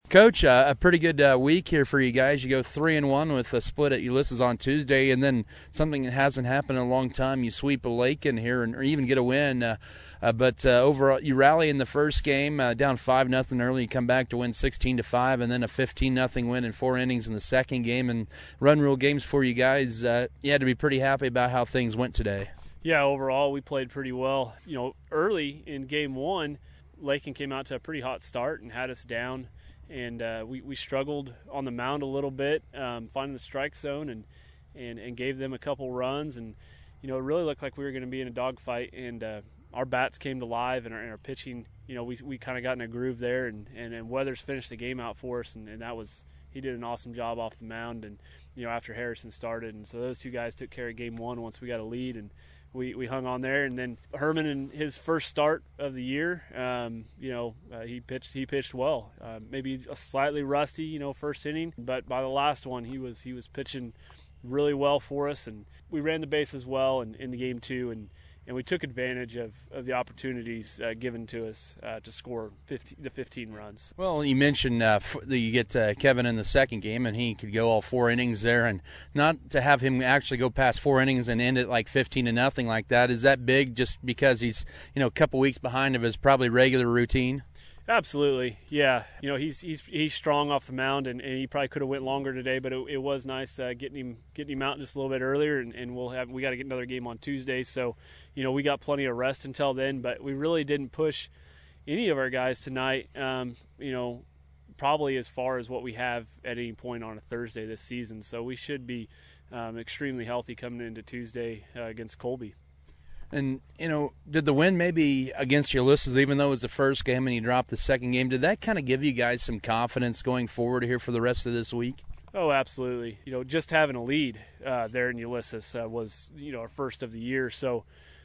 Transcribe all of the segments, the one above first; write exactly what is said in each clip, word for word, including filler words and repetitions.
Coach, uh, a pretty good uh, week here for you guys. You go three and one with a split at Ulysses on Tuesday, and then something that hasn't happened in a long time. You sweep a Lakin here, and or even get a win. Uh, uh, but uh, overall, you rally in the first game, uh, down five nothing early. You come back to win sixteen to five, and then a fifteen nothing win in four innings in the second game. And run rule games for you guys. Uh, you had to be pretty happy about how things went today. Yeah, overall we played pretty well. You know, early in game one, Lakin came out to a pretty hot start and had us down. And uh, we, we struggled on the mound a little bit, um, finding the strike zone, and, and, and gave them a couple runs. And, you know, it really looked like we were going to be in a dogfight. And uh, our bats came to life, and our, and our pitching, you know, we we kind of got in a groove there. And, and, and Weathers finished the game out for us, and, and that was – he did an awesome job off the mound. And, you know, after Harrison started. And so those two guys took care of game one once we got a lead. And We, we hung on there, and then Herman in his first start of the year, um, you know, uh, he pitched he pitched well. Uh, maybe a slightly rusty, you know, first inning, but by the last one, he was he was pitching really well for us, and we ran the bases well in, in the game two, and, and we took advantage of, of the opportunities uh, given to us uh, to score fifteen, the fifteen runs. Well, you mentioned uh, that you get uh, Kevin in the second game, and he could go all four innings there, and not to have him actually go past four innings and end it like fifteen to nothing like that. Is that big just because he's, you know, a couple weeks behind of his probably regular routine? Absolutely, yeah. You know, he's he's he's strong off the mound, and, and he probably could have went longer today, but it, it was nice uh, getting him getting him out just a little bit earlier, and, and we'll have we got to get another game on Tuesday, so you know we got plenty of rest until then. But we really didn't push any of our guys tonight. Um, you know, probably as far as what we have at any point on a Thursday this season, so we should be um, extremely healthy coming into Tuesday uh, against Colby. And, you know, did the win maybe against Ulysses, even though it was the first game and you dropped the second game, did that kind of give you guys some confidence going forward here for the rest of this week? Oh, absolutely. You know, just having a lead uh, there in Ulysses uh, was, you know, our first of the year. So,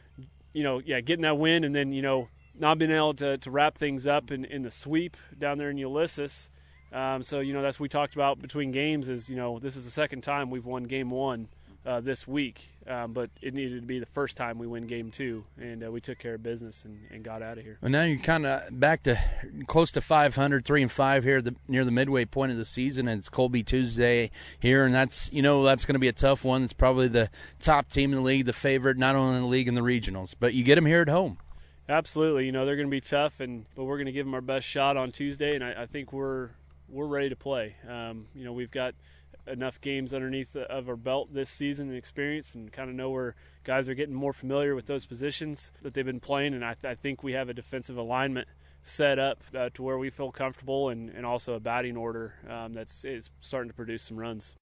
you know, yeah, getting that win and then, you know, not being able to, to wrap things up in, in the sweep down there in Ulysses. Um, so, you know, that's what we talked about between games is, you know, this is the second time we've won game one uh, this week. Um, but it needed to be the first time we win game two, and uh, we took care of business and, and got out of here. Well, now you're kind of back to close to five hundred, three and five here the, near the midway point of the season, and it's Colby Tuesday here, and that's you know that's going to be a tough one. It's probably the top team in the league, the favorite, not only in the league and the regionals, but you get them here at home. Absolutely, you know they're going to be tough, and but we're going to give them our best shot on Tuesday, and I, I think we're we're ready to play. Um, you know we've got enough games underneath of our belt this season and experience and kind of know where guys are getting more familiar with those positions that they've been playing, and I, th- I think we have a defensive alignment set up uh, to where we feel comfortable and, and also a batting order um, that's is starting to produce some runs.